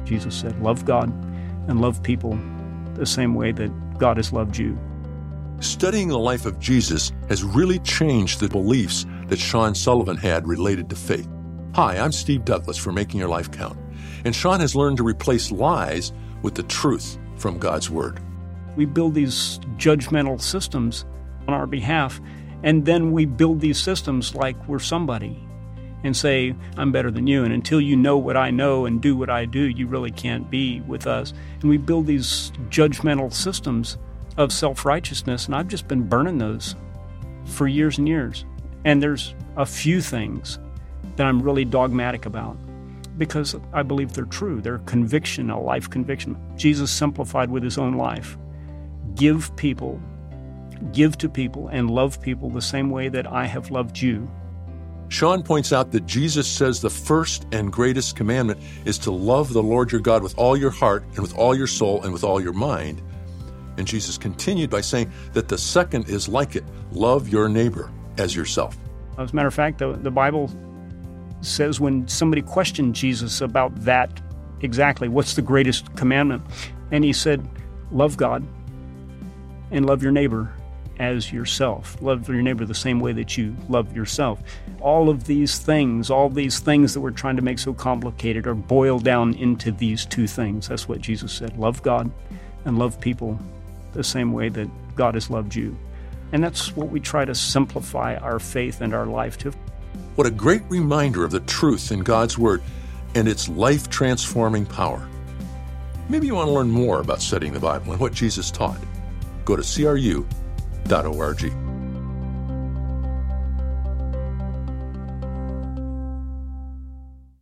Jesus said, love God and love people the same way that God has loved you. Studying the life of Jesus has really changed the beliefs that Sean Sullivan had related to faith. Hi, I'm Steve Douglas for Making Your Life Count, and Sean has learned to replace lies with the truth from God's Word. We build these judgmental systems on our behalf, and then we build these systems like we're somebody and say, I'm better than you, and until you know what I know and do what I do, you really can't be with us. And we build these judgmental systems of self-righteousness, and I've just been burning those for years and years. And there's a few things that I'm really dogmatic about because I believe they're true. They're conviction, a life conviction. Jesus simplified with his own life. Give to people, and love people the same way that I have loved you. Sean points out that Jesus says the first and greatest commandment is to love the Lord your God with all your heart and with all your soul and with all your mind. And Jesus continued by saying that the second is like it, love your neighbor as yourself. As a matter of fact, the Bible says when somebody questioned Jesus about that exactly, what's the greatest commandment? And he said, love God and love your neighbor as yourself. Love your neighbor the same way that you love yourself. All these things that we're trying to make so complicated are boiled down into these two things. That's what Jesus said. Love God and love people the same way that God has loved you. And that's what we try to simplify our faith and our life to. What a great reminder of the truth in God's Word and its life-transforming power. Maybe you want to learn more about studying the Bible and what Jesus taught. Go to cru.org.